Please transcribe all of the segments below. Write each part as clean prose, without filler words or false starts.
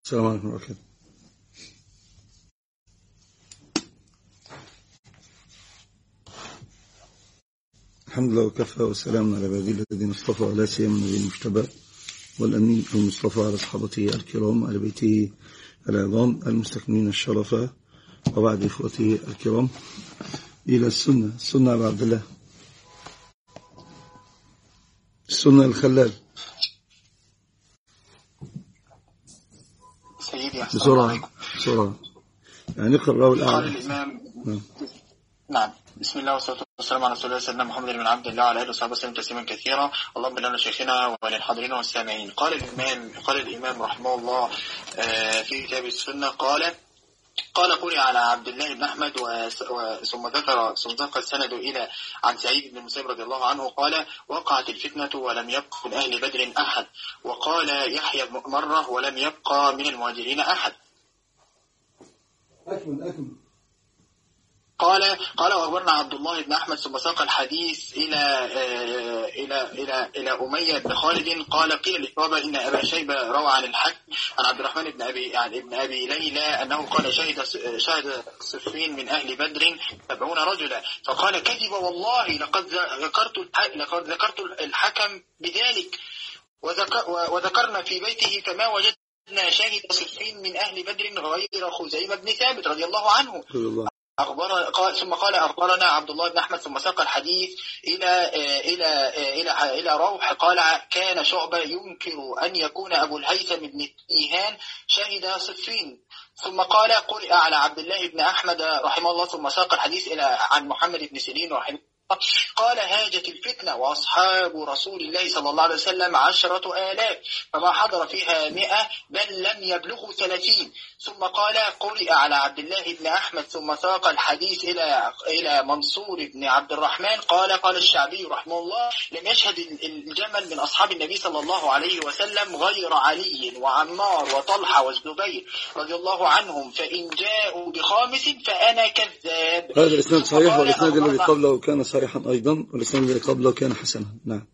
السلام عليكم ورحمة الله. الحمد لله وكفى والسلام على عباده الذين اصطفى، ولا سيما النبي المجتبى والأمين المصطفى على صحابته الكرام وعلى بيته العظام المستكملين الشرف، وبعد إخوته الكرام إلى السنة على عبد الله، السنة الخلال. سيدي بسرعة يعني نقرأ الأعلى. قال الإمام نعم. بسم الله والصلاة والسلام على رسول الله سيدنا محمد بن عبد الله وعلى آله وصحبه وسلم تسليما كثيرا. اللهم بارك لنا شيخنا وللحاضرين والسامعين. قال الإمام رحمه الله في كتاب السنة قال قرئ على عبد الله بن أحمد ثم ذكر السند إلى عن سعيد بن المسيب رضي الله عنه قال: وقعت الفتنة ولم يبق من أهل بدر أحد. وقال يحيى مرة: ولم يبقى من المهاجرين أحد. أكمل. قال وأخبرنا عبد الله بن أحمد ثم ساق الحديث إلى أمية بن خالد قال: قيل لشعبة إن أبا شيبة روى عن الحكم عن عبد الرحمن بن أبي ليلى أنه قال: شهد صفين من أهل بدر 70 رجلا. فقال: كذب والله، لقد ذكرت الحكم بذلك وذكرنا في بيته فما وجدنا شاهد صفين من أهل بدر غير خزيمة بن ثابت رضي الله عنه. ثم قال أخبرنا عبد الله بن أحمد ثم ساق الحديث إلى روح قال: كان شعبة ينكر أن يكون أبو الهيثم بن إيهان شهد صفين. ثم قرئ على عبد الله بن أحمد رحمه الله ثم ساق الحديث عن محمد بن سيرين رحمه الله قال: هاجت الفتنة وأصحاب رسول الله صلى الله عليه وسلم 10,000 فما حضر فيها 100 بل لم يبلغوا 30. ثم قرئ على عبد الله بن أحمد ثم ساق الحديث إلى منصور بن عبد الرحمن قال الشعبي رحمه الله: لم يشهد الجمل من أصحاب النبي صلى الله عليه وسلم غير علي وعمار وطلحة والزبير رضي الله عنهم، فإن جاءوا بخامس فأنا كذاب. هذا الإسناد صحيح، والإسناد الذي قبله كان صحيحا أيضا، والإسناد الذي قبله كان حسنا. نعم.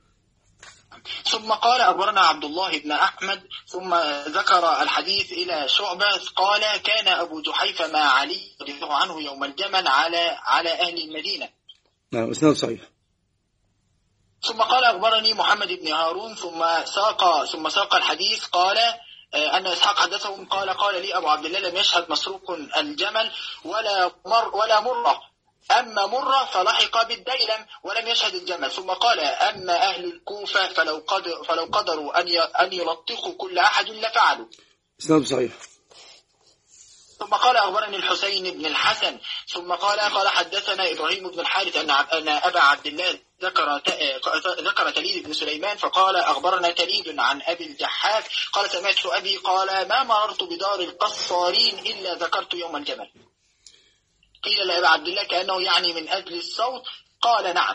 ثم قال أخبرنا عبد الله بن أحمد ثم ذكر الحديث إلى شعبة قال: كان أبو جحيفة مع علي رضي الله عنه يوم الجمل على أهل المدينة. نعم، إسناد صحيح. ثم قال أخبرني محمد بن هارون ثم ساق الحديث قال أن إسحاق حدثهم قال لي أبو عبد الله: لم يشهد مسروق الجمل ولا مرة، أما مرة فلحق بالديلم ولم يشهد الجمل. ثم قال: أما أهل الكوفة فلو قدروا أن يلطخوا كل أحد لفعلوا. إسناد صحيح. ثم قال أخبرني الحسين بن الحسن ثم قال حدثنا إبراهيم بن الحارث أن أبا عبد الله ذكر تليد بن سليمان فقال: أخبرنا تليد عن أبي الجحاف قال: سمعت أبي قال: ما مررت بدار القصارين إلا ذكرت يوم الجمل. قيل لأبا عبد الله كأنه يعني من أجل الصوت قال: نعم.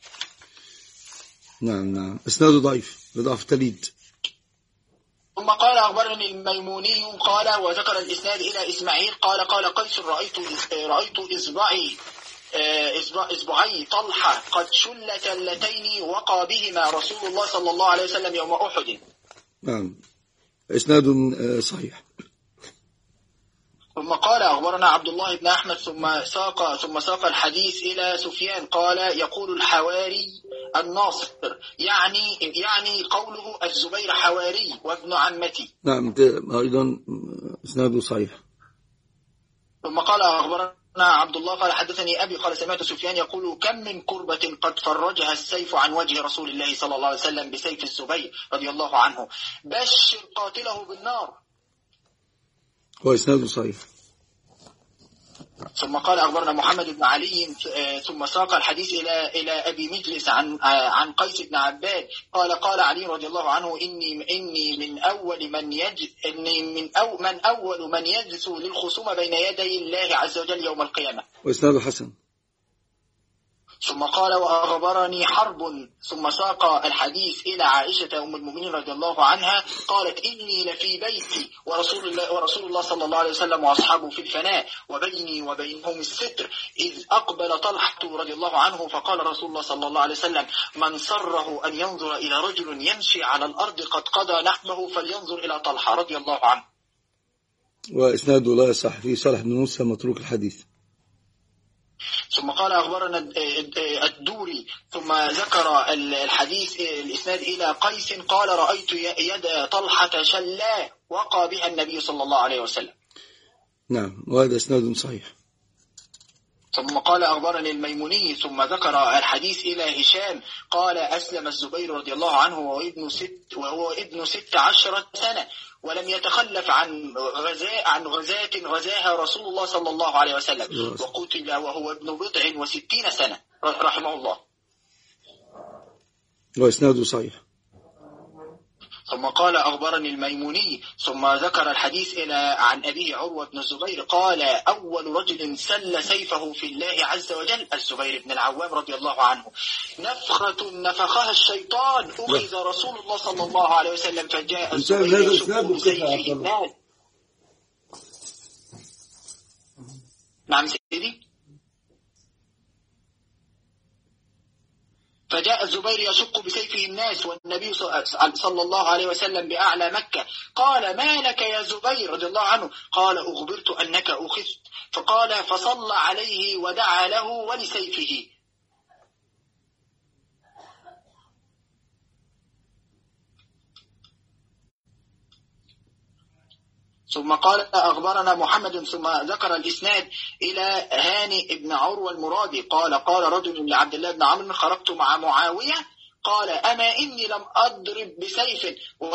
نعم. إسناد ضعيف لضعف تليد. ثم قال أخبرني الميموني قال وذكر الإسناد إلى إسماعيل قال قيس: رأيت إصبعي طلحة قد شلت اللتين وقى بهما رسول الله صلى الله عليه وسلم يوم أحد. نعم، إسناد صحيح. ثم قال أخبرنا عبد الله بن أحمد ثم ساق الحديث إلى سفيان قال: يقول الحواري الناصر، يعني قوله الزبير حواري وابن عمتي. نعم، أيضا إسناده صحيح. ثم قال أخبرنا عبد الله قال: حدثني أبي قال: سمعت سفيان يقول: كم من كربة قد فرجها السيف عن وجه رسول الله صلى الله عليه وسلم بسيف الزبير رضي الله عنه، بشر قاتله بالنار. وإسناده صحيح. ثم قال أخبرنا محمد بن علي ثم ساق الحديث إلى أبي مجلس عن قيس بن عباد قال علي رضي الله عنه: إني من أول من يجلس للخصوم بين يدي الله عز وجل يوم القيامة. وإسناده حسن. ثم قال وأخبرني حرب ثم ساق الحديث إلى عائشة أم المؤمنين رضي الله عنها قالت: إني لفي بيتي ورسول الله صلى الله عليه وسلم وأصحابه في الفناء وبيني وبينهم الستر، إذ أقبل طلحة رضي الله عنه فقال رسول الله صلى الله عليه وسلم: من سره أن ينظر إلى رجل يمشي على الأرض قد قضى نحبه فلينظر إلى طلحة رضي الله عنه. وإسناده لا يصح، فيه صالح بن موسى متروك الحديث. ثم قال أخبرنا الدوري ثم ذكر الحديث الإسناد إلى قيس قال رأيت يد طلحة شلاء وقى بها النبي صلى الله عليه وسلم. نعم، وهذا إسناد صحيح. ثم قال أخبرني الميموني ثم ذكر الحديث إلى هشام قال أسلم الزبير رضي الله عنه وهو ابن 16 سنة ولم يتخلف عن غزاة غزاها رسول الله صلى الله عليه وسلم، وقتل وهو ابن 60 سنة رحمه الله. وإسناده صحيح. ثم قال أخبرني الميموني ثم ذكر الحديث عن أبيه عروة بن الزبير قال أول رجل سل سيفه في الله عز وجل الزبير بن العوام رضي الله عنه، نفخة نفخها الشيطان أخذ رسول الله صلى الله عليه وسلم فجاء الزبير يشق بسيفه الناس. نعم سيدي. فجاء الزبير يشق بسيفه الناس والنبي صلى الله عليه وسلم بأعلى مكة، قال ما لك يا زبير رضي الله عنه؟ قال أخبرت أنك أخذت، فقال فصلى عليه ودعا له ولسيفه. ثم قال أخبرنا محمد ثم ذكر الإسناد إلى هاني بن عروة المرادي قال قال رجل لعبد الله بن عمرو خرجت مع معاوية قال أما إني لم أضرب بسيف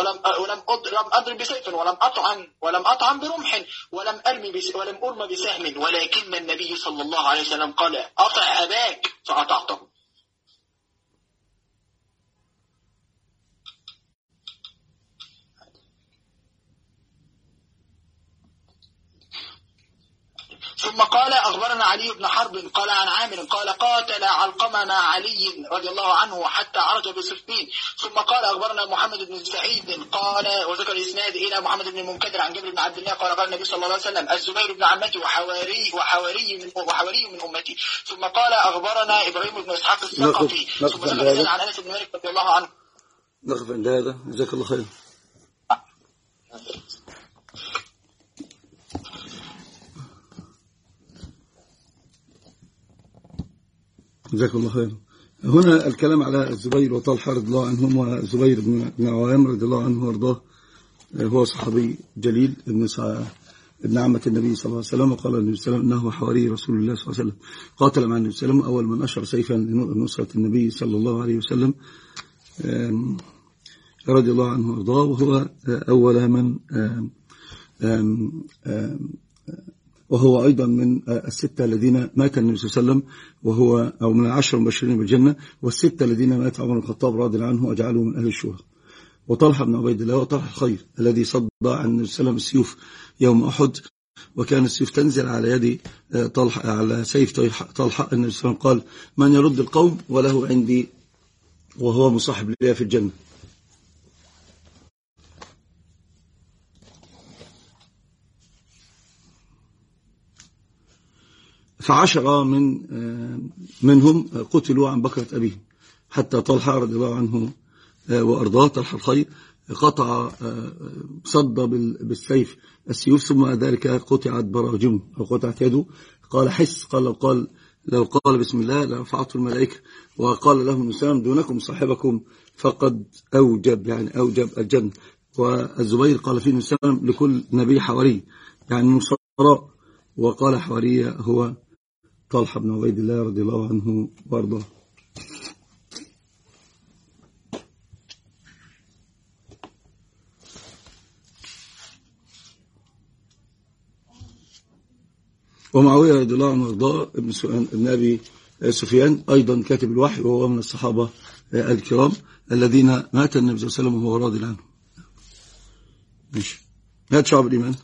ولم أطعن برمح ولم أرم بسهم، ولكن النبي صلى الله عليه وسلم قال أطع أباك فأطعته. ثم قال أخبرنا علي بن حرب قال عن عامر قال قاتل علقمة مع علي رضي الله عنه حتى عرج بصفين. ثم قال أخبرنا محمد بن سعيد قال وذكر الإسناد إلى محمد بن المنكدر عن جابر بن عبد الله قال قال النبي صلى الله عليه وسلم الزبير بن عمتي وحواري من أمتي. ثم قال أخبرنا إبراهيم بن إسحاق الثقفي ثم ذكر عن أنس بن مالك رضي الله عنه. نقف عند هذا، جزاك الله خير. جزاكم الله خير. هنا الكلام على الزبير وطلحة رضي الله عنهم، والزبير بن عوام رضي الله عنه وارضاه هو صحابي جليل ابن عمة النبي صلى الله عليه وسلم. وقال النبي صلى الله عليه وسلم انه حواري رسول الله صلى الله عليه وسلم، قاتل مع النبي صلى الله عليه وسلم، اول من اشر سيفا لنصرة النبي صلى الله عليه وسلم رضي الله عنه وارضاه، وهو اول من وهو أيضا من الستة الذين مات النبي صلى الله عليه وسلم، وهو أو من 10 المبشرين بالجنة، والستة الذين مات عمر بن الخطاب رضي الله عنه وجعله من أهل الشهداء. وطلحة بن عبيد الله وطلحة الخير الذي صد عن النبي صلى الله عليه وسلم السيوف يوم أحد، وكان السيوف تنزل على يد طلحة على سيف طلحة. النبي صلى الله عليه وسلم قال من يرد القوم وله عندي وهو مصاحب لي في الجنة. ف10 منهم قتلوا عن بكرة أبيهم، حتى طلحة رضي الله عنه وأرضاه طلحة الخير قطع صد بالسيف السيوف، ثم ذلك قطعت براجمه أو قطعت يده. قال حس، قال لو قال بسم الله لرفعته الملائكة. وقال لهم النسام دونكم صاحبكم فقد أوجب الجنة. والزبير قال فيه النسام لكل نبي حواري يعني نصراء، وقال حواري هو طلحة بن عبيد الله رضي الله عنه وارضاه. ومعاوية رضي الله عنه وارضاه ابن أبي سفيان أيضا كاتب الوحي، وهو من الصحابة الكرام الذين مات النبي صلى الله عليه وسلم وهو راضي عنه. ماشي. هات شعب الإيمان.